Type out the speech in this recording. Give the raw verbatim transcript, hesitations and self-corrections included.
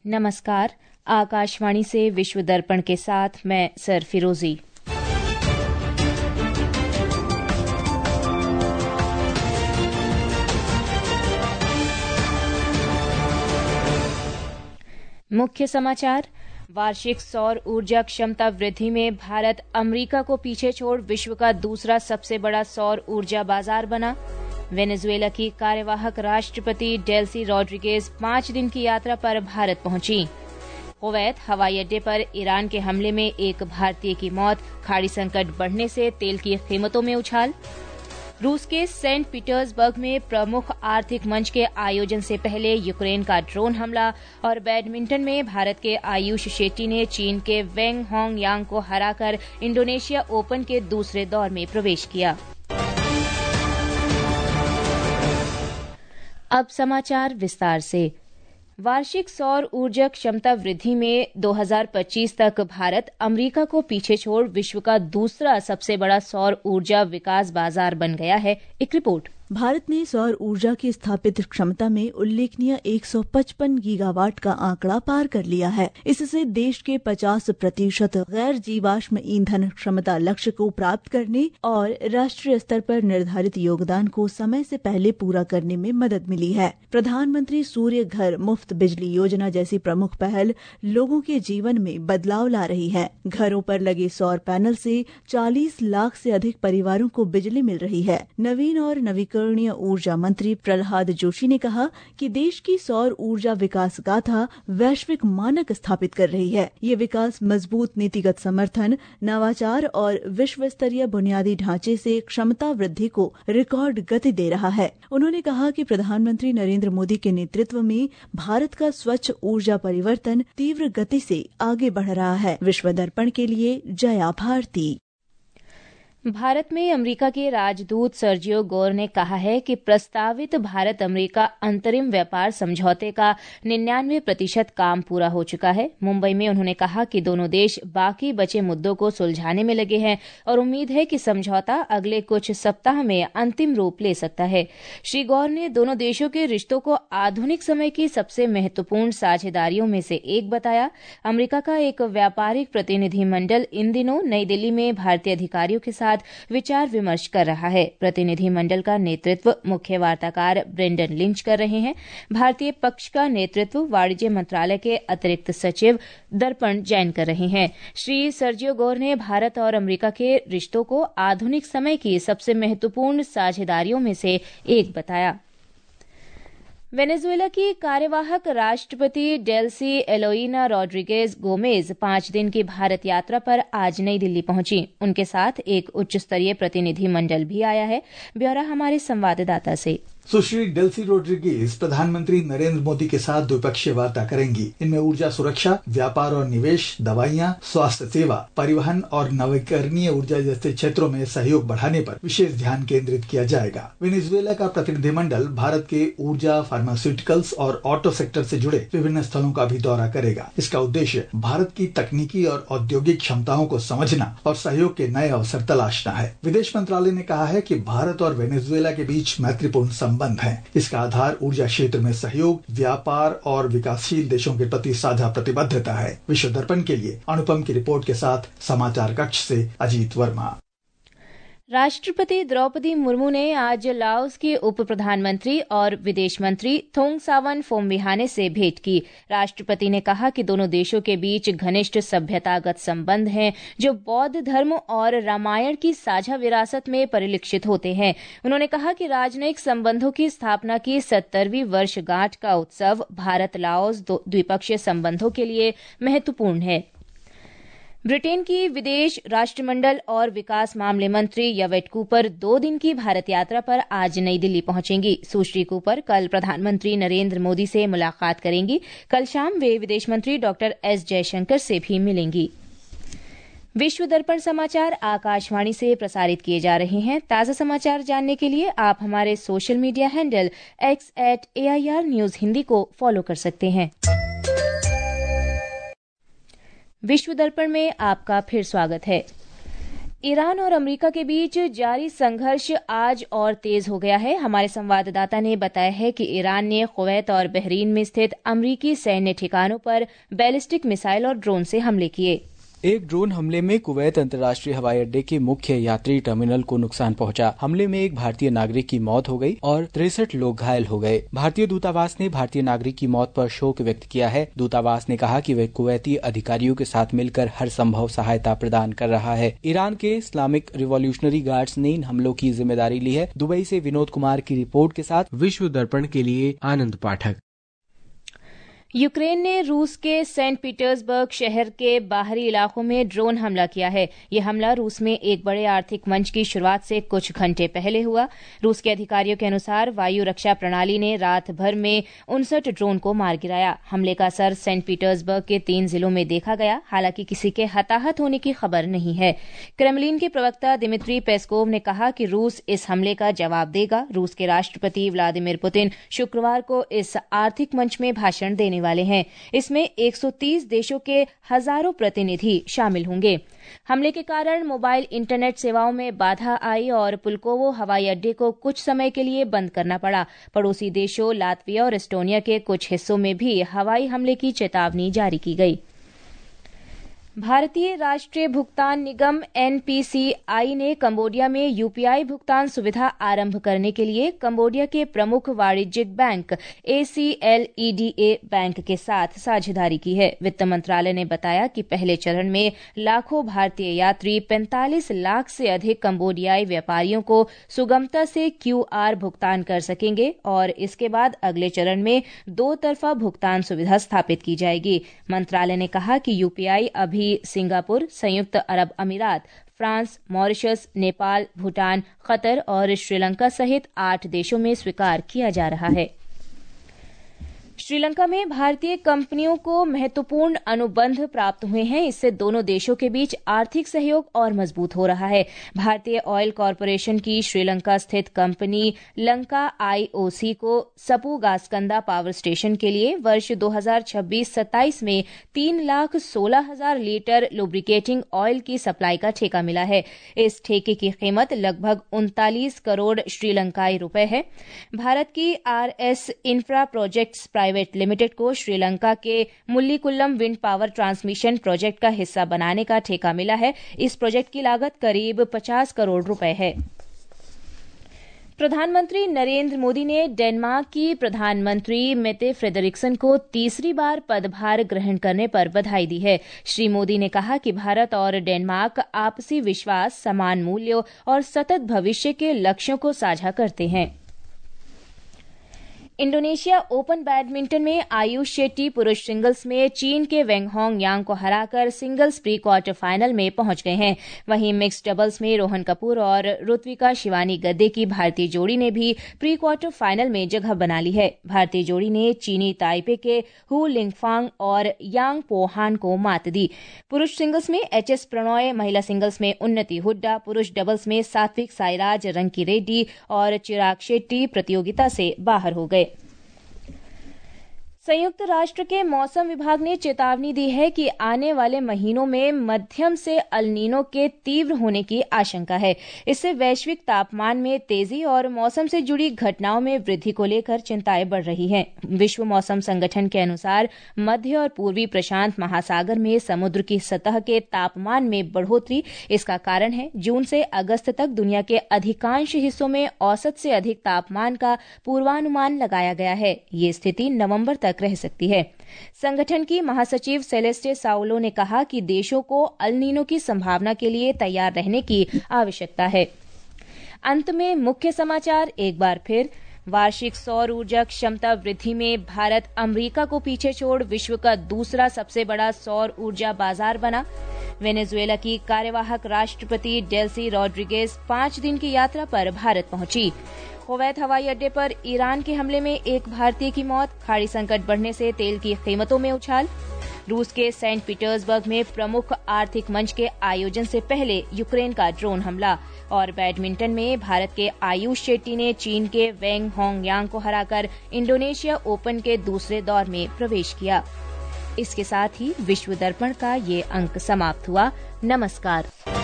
नमस्कार। आकाशवाणी से विश्व दर्पण के साथ मैं सर फिरोजी। मुख्य समाचार। वार्षिक सौर ऊर्जा क्षमता वृद्धि में भारत अमेरिका को पीछे छोड़ विश्व का दूसरा सबसे बड़ा सौर ऊर्जा बाजार बना। वेनेजुएला की कार्यवाहक राष्ट्रपति डेल्सी रोड्रिगेज पांच दिन की यात्रा पर भारत पहुंची। कुवैत हवाई अड्डे पर ईरान के हमले में एक भारतीय की मौत। खाड़ी संकट बढ़ने से तेल की कीमतों में उछाल। रूस के सेंट पीटर्सबर्ग में प्रमुख आर्थिक मंच के आयोजन से पहले यूक्रेन का ड्रोन हमला। और बैडमिंटन में भारत के आयुष शेट्टी ने चीन के वेंग होंग यांग को हराकर इंडोनेशिया ओपन के दूसरे दौर में प्रवेश किया। अब समाचार विस्तार से। वार्षिक सौर ऊर्जा क्षमता वृद्धि में दो हज़ार पच्चीस तक भारत अमेरिका को पीछे छोड़ विश्व का दूसरा सबसे बड़ा सौर ऊर्जा विकास बाजार बन गया है। एक रिपोर्ट। भारत ने सौर ऊर्जा की स्थापित क्षमता में उल्लेखनीय एक सौ पचपन गीगावाट का आंकड़ा पार कर लिया है। इससे देश के पचास प्रतिशत गैर जीवाश्म ईंधन क्षमता लक्ष्य को प्राप्त करने और राष्ट्रीय स्तर पर निर्धारित योगदान को समय से पहले पूरा करने में मदद मिली है। प्रधानमंत्री सूर्य घर मुफ्त बिजली योजना जैसी प्रमुख पहल लोगों के जीवन में बदलाव ला रही है। घरों पर लगे सौर पैनल से चालीस लाख से अधिक परिवारों को बिजली मिल रही है। नवीन और नवीकरणीय ऊर्जा मंत्री प्रहलाद जोशी ने कहा कि देश की सौर ऊर्जा विकास गाथा वैश्विक मानक स्थापित कर रही है। ये विकास मजबूत नीतिगत समर्थन, नवाचार और विश्व स्तरीय बुनियादी ढांचे से क्षमता वृद्धि को रिकॉर्ड गति दे रहा है। उन्होंने कहा कि प्रधानमंत्री नरेंद्र मोदी के नेतृत्व में भारत का स्वच्छ ऊर्जा परिवर्तन तीव्र गति से आगे बढ़ रहा है। विश्व दर्पण के लिए जया भारती। भारत में अमेरिका के राजदूत सर्जियो गोर ने कहा है कि प्रस्तावित भारत अमेरिका अंतरिम व्यापार समझौते का निन्यानवे प्रतिशत काम पूरा हो चुका है। मुंबई में उन्होंने कहा कि दोनों देश बाकी बचे मुद्दों को सुलझाने में लगे हैं और उम्मीद है कि समझौता अगले कुछ सप्ताह में अंतिम रूप ले सकता है। श्री गौर ने दोनों देशों के रिश्तों को आधुनिक समय की सबसे महत्वपूर्ण साझेदारियों में से एक बताया। अमेरिका का एक व्यापारिक प्रतिनिधिमंडल इन दिनों नई दिल्ली में भारतीय अधिकारियों के साथ विचार विमर्श कर रहा है। प्रतिनिधिमंडल का नेतृत्व मुख्य वार्ताकार ब्रेंडन लिंच कर रहे हैं। भारतीय पक्ष का नेतृत्व वाणिज्य मंत्रालय के अतिरिक्त सचिव दर्पण जैन कर रहे हैं। श्री सर्जियो गोर ने भारत और अमेरिका के रिश्तों को आधुनिक समय की सबसे महत्वपूर्ण साझेदारियों में से एक बताया। वेनेजुएला की कार्यवाहक राष्ट्रपति डेल्सी एलोइना रोड्रिगेज गोमेज पांच दिन की भारत यात्रा पर आज नई दिल्ली पहुंची। उनके साथ एक उच्च स्तरीय प्रतिनिधिमंडल भी आया है। ब्यौरा हमारे संवाददाता से। सुश्री डेल्सी रोड्रिगेज प्रधानमंत्री नरेंद्र मोदी के साथ द्विपक्षीय वार्ता करेंगी। इनमें ऊर्जा सुरक्षा, व्यापार और निवेश, दवाइयां, स्वास्थ्य सेवा, परिवहन और नवीकरणीय ऊर्जा जैसे क्षेत्रों में सहयोग बढ़ाने पर विशेष ध्यान केंद्रित किया जाएगा। वेनेजुएला का प्रतिनिधिमंडल भारत के ऊर्जा, फार्मास्यूटिकल्स और ऑटो सेक्टर से जुड़े विभिन्न स्थलों का भी दौरा करेगा। इसका उद्देश्य भारत की तकनीकी और औद्योगिक क्षमताओं को समझना और सहयोग के नए अवसर तलाशना है। विदेश मंत्रालय ने कहा है कि भारत और वेनेजुएला के बीच मैत्रीपूर्ण संबंध है। इसका आधार ऊर्जा क्षेत्र में सहयोग, व्यापार और विकासशील देशों के प्रति साझा प्रतिबद्धता है। विश्व दर्पण के लिए अनुपम की रिपोर्ट के साथ समाचार कक्ष से अजीत वर्मा। राष्ट्रपति द्रौपदी मुर्मू ने आज लाओस के उप प्रधानमंत्री और विदेश मंत्री थोंगसावन फोमविहाने से भेंट की। राष्ट्रपति ने कहा कि दोनों देशों के बीच घनिष्ठ सभ्यतागत संबंध हैं जो बौद्ध धर्म और रामायण की साझा विरासत में परिलक्षित होते हैं। उन्होंने कहा कि राजनयिक संबंधों की स्थापना की सत्तरवीं वर्षगांठ का उत्सव भारत लाओस द्विपक्षीय संबंधों के लिए महत्वपूर्ण है। ब्रिटेन की विदेश राष्ट्रमंडल और विकास मामले मंत्री यवेट कूपर दो दिन की भारत यात्रा पर आज नई दिल्ली पहुंचेंगी। सुश्री कूपर कल प्रधानमंत्री नरेंद्र मोदी से मुलाकात करेंगी। कल शाम वे विदेश मंत्री डॉक्टर एस जयशंकर से भी मिलेंगी। विश्व दर्पण समाचार आकाशवाणी से प्रसारित किए जा रहे हैं। ताजा समाचार जानने के लिए आप हमारे social media handle X at A I R news Hindi को फॉलो कर सकते हैं। विश्व दर्पण में आपका फिर स्वागत है। ईरान और अमेरिका के बीच जारी संघर्ष आज और तेज हो गया है। हमारे संवाददाता ने बताया है कि ईरान ने कुवैत और बहरीन में स्थित अमेरिकी सैन्य ठिकानों पर बैलिस्टिक मिसाइल और ड्रोन से हमले किए। एक ड्रोन हमले में कुवैत अंतर्राष्ट्रीय हवाई अड्डे के मुख्य यात्री टर्मिनल को नुकसान पहुंचा। हमले में एक भारतीय नागरिक की मौत हो गई और तिरसठ लोग घायल हो गए। भारतीय दूतावास ने भारतीय नागरिक की मौत पर शोक व्यक्त किया है। दूतावास ने कहा कि वह कुवैती अधिकारियों के साथ मिलकर हर संभव सहायता प्रदान कर रहा है। ईरान के इस्लामिक रिवॉल्यूशनरी गार्ड्स ने इन हमलों की जिम्मेदारी ली है। दुबई से विनोद कुमार की रिपोर्ट के साथ विश्व दर्पण के लिए आनंद पाठक। यूक्रेन ने रूस के सेंट पीटर्सबर्ग शहर के बाहरी इलाकों में ड्रोन हमला किया है। यह हमला रूस में एक बड़े आर्थिक मंच की शुरुआत से कुछ घंटे पहले हुआ। रूस के अधिकारियों के अनुसार वायु रक्षा प्रणाली ने रात भर में उनसठ ड्रोन को मार गिराया। हमले का असर सेंट पीटर्सबर्ग के तीन जिलों में देखा गया। हालांकि किसी के हताहत होने की खबर नहीं है। क्रेमलिन के प्रवक्ता दिमित्री पेस्कोव ने कहा कि रूस इस हमले का जवाब देगा। रूस के राष्ट्रपति व्लादिमीर पुतिन शुक्रवार को इस आर्थिक मंच में भाषण देने वाले हैं। इसमें एक सौ तीस देशों के हजारों प्रतिनिधि शामिल होंगे। हमले के कारण मोबाइल इंटरनेट सेवाओं में बाधा आई और पुल्कोवो हवाई अड्डे को कुछ समय के लिए बंद करना पड़ा। पड़ोसी देशों लातविया और एस्टोनिया के कुछ हिस्सों में भी हवाई हमले की चेतावनी जारी की गई। भारतीय राष्ट्रीय भुगतान निगम एन पी सी आई ने कंबोडिया में यूपीआई भुगतान सुविधा आरंभ करने के लिए कंबोडिया के प्रमुख वाणिज्यिक bank A C L E D A bank के साथ साझेदारी की है। वित्त मंत्रालय ने बताया कि पहले चरण में लाखों भारतीय यात्री पैंतालीस लाख से अधिक कंबोडियाई व्यापारियों को सुगमता से क्यू आर भुगतान कर सकेंगे और इसके बाद अगले चरण में दो तरफा भुगतान सुविधा स्थापित की जाएगी। मंत्रालय ने कहा कि यूपीआई अभी सिंगापुर, संयुक्त अरब अमीरात, France, Mauritius, Nepal, Bhutan, Qatar और श्रीलंका सहित आठ देशों में स्वीकार किया जा रहा है। श्रीलंका में भारतीय कंपनियों को महत्वपूर्ण अनुबंध प्राप्त हुए हैं। इससे दोनों देशों के बीच आर्थिक सहयोग और मजबूत हो रहा है। भारतीय ऑयल कॉरपोरेशन की श्रीलंका स्थित कंपनी लंका आई ओ सी को सपू गास्कंदा पावर स्टेशन के लिए वर्ष दो हज़ार छब्बीस सत्ताईस में तीन लाख सोलह हजार लीटर लुब्रिकेटिंग ऑयल की सप्लाई का ठेका मिला है। इस ठेके की कीमत लगभग उनतालीस करोड़ श्रीलंकाई रुपए है। भारत की R S infra projects private limited को श्रीलंका के Mullikulam wind power transmission project का हिस्सा बनाने का ठेका मिला है। इस प्रोजेक्ट की लागत करीब पचास करोड़ रुपए है। प्रधानमंत्री नरेंद्र मोदी ने डेनमार्क की प्रधानमंत्री मेटे फ्रेडरिक्सन को तीसरी बार पदभार ग्रहण करने पर बधाई दी है। श्री मोदी ने कहा कि भारत और डेनमार्क आपसी विश्वास, समान मूल्यों और सतत भविष्य के लक्ष्यों को साझा करते हैं। इंडोनेशिया ओपन बैडमिंटन में आयुष शेट्टी पुरुष सिंगल्स में चीन के वेंग होंग यांग को हराकर सिंगल्स प्री क्वार्टर फाइनल में पहुंच गए हैं। वहीं मिक्स्ड डबल्स में रोहन कपूर और ऋत्विका शिवानी गद्दे की भारतीय जोड़ी ने भी प्री क्वार्टर फाइनल में जगह बना ली है। भारतीय जोड़ी ने चीनी ताइपे के हु लिंगफांग और यांग पोहान को मात दी। पुरुष सिंगल्स में एच एस प्रणॉय, महिला सिंगल्स में उन्नति हुड्डा, पुरुष डबल्स में सात्विक साईराज रंकी रेड्डी और चिराग शेट्टी प्रतियोगिता से बाहर हो गए। संयुक्त राष्ट्र के मौसम विभाग ने चेतावनी दी है कि आने वाले महीनों में मध्यम से अल नीनो के तीव्र होने की आशंका है। इससे वैश्विक तापमान में तेजी और मौसम से जुड़ी घटनाओं में वृद्धि को लेकर चिंताएं बढ़ रही हैं। विश्व मौसम संगठन के अनुसार मध्य और पूर्वी प्रशांत महासागर में समुद्र की सतह के तापमान में बढ़ोतरी इसका कारण है। जून से अगस्त तक दुनिया के अधिकांश हिस्सों में औसत से अधिक तापमान का पूर्वानुमान लगाया गया है। ये स्थिति नवंबर तक रह सकती है। संगठन की महासचिव सेलेस्टे साउलो ने कहा कि देशों को अल नीनो की संभावना के लिए तैयार रहने की आवश्यकता है। अंत में मुख्य समाचार एक बार फिर। वार्षिक सौर ऊर्जा क्षमता वृद्धि में भारत अमेरिका को पीछे छोड़ विश्व का दूसरा सबसे बड़ा सौर ऊर्जा बाजार बना। वेनेजुएला की कार्यवाहक राष्ट्रपति डेल्सी रॉड्रिगेज पांच दिन की यात्रा पर भारत पहुंची। कुवैत हवाई अड्डे पर ईरान के हमले में एक भारतीय की मौत। खाड़ी संकट बढ़ने से तेल की कीमतों में उछाल। रूस के सेंट पीटर्सबर्ग में प्रमुख आर्थिक मंच के आयोजन से पहले यूक्रेन का ड्रोन हमला। और बैडमिंटन में भारत के आयुष शेट्टी ने चीन के वेंग होंग यांग को हराकर इंडोनेशिया ओपन के दूसरे दौर में प्रवेश किया। इसके साथ ही विश्व दर्पण का ये अंक समाप्त हुआ। नमस्कार।